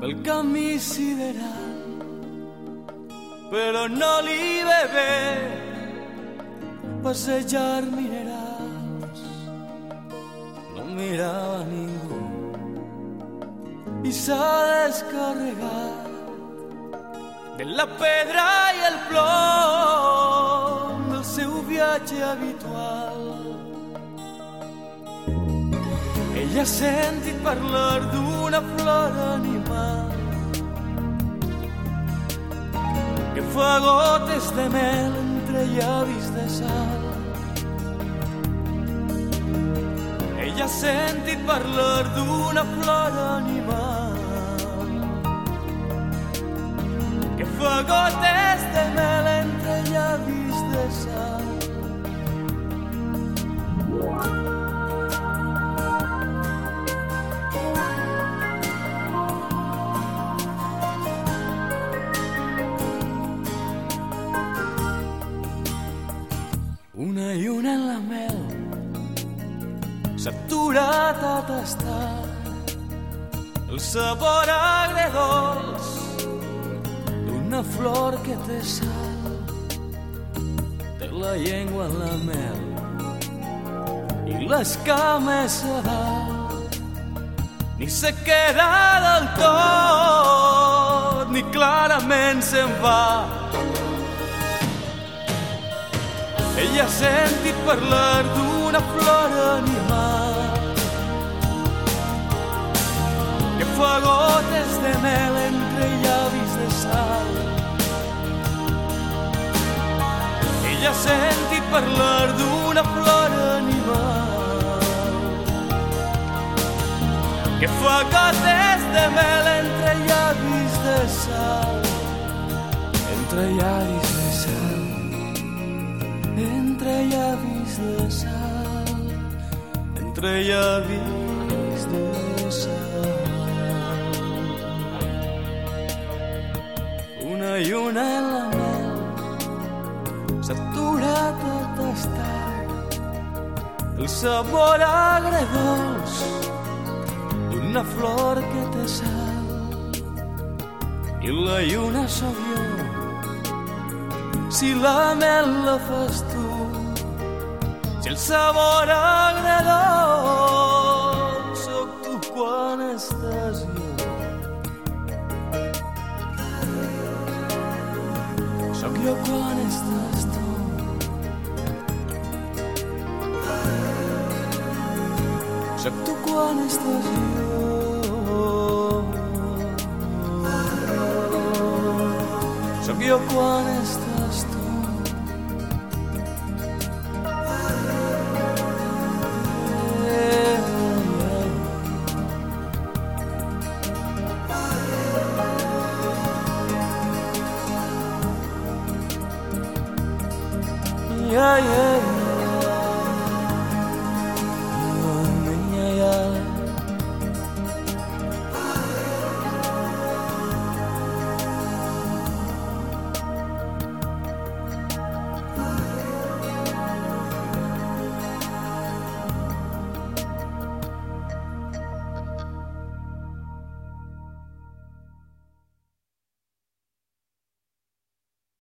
pel camí sideral, però no li ve bé passejar minerals. No mirava ningú i s'ha descarregat de la pedra i el plom del seu viatge habitual. Ella ha sentit parlar d'una flor animal que fa gotes de mel entre llavis de sal. Ella ha sentit parlar d'una flor animal que fa gotes de mel entre llavis de sal. Una i una en la mel s'ha aturat a tastar el sabor agredolç d'una flor que té sal. Té la llengua en la mel i les cames a dalt, ni se queda del tot ni clarament se'n va. Ella ha sentit parlar d'una flor animal que fa gotes de mel entre llavis de sal. Ella ha sentit parlar d'una flor animal que fa gotes de mel entre llavis de sal. Entre llavis de sal, entre llavis de sal, entre llavis de sal. Una i una en la mel s'ha aturat a tastar el sabor agredolç d'una flor que té sal. I la lluna sóc jo, si la mel la fas tu, si el sabor agredolç sóc tu quan estàs jo. Sóc jo quan estàs tu. Sóc tu quan estàs jo. Sóc jo quan estàs tu. Yeah, yeah.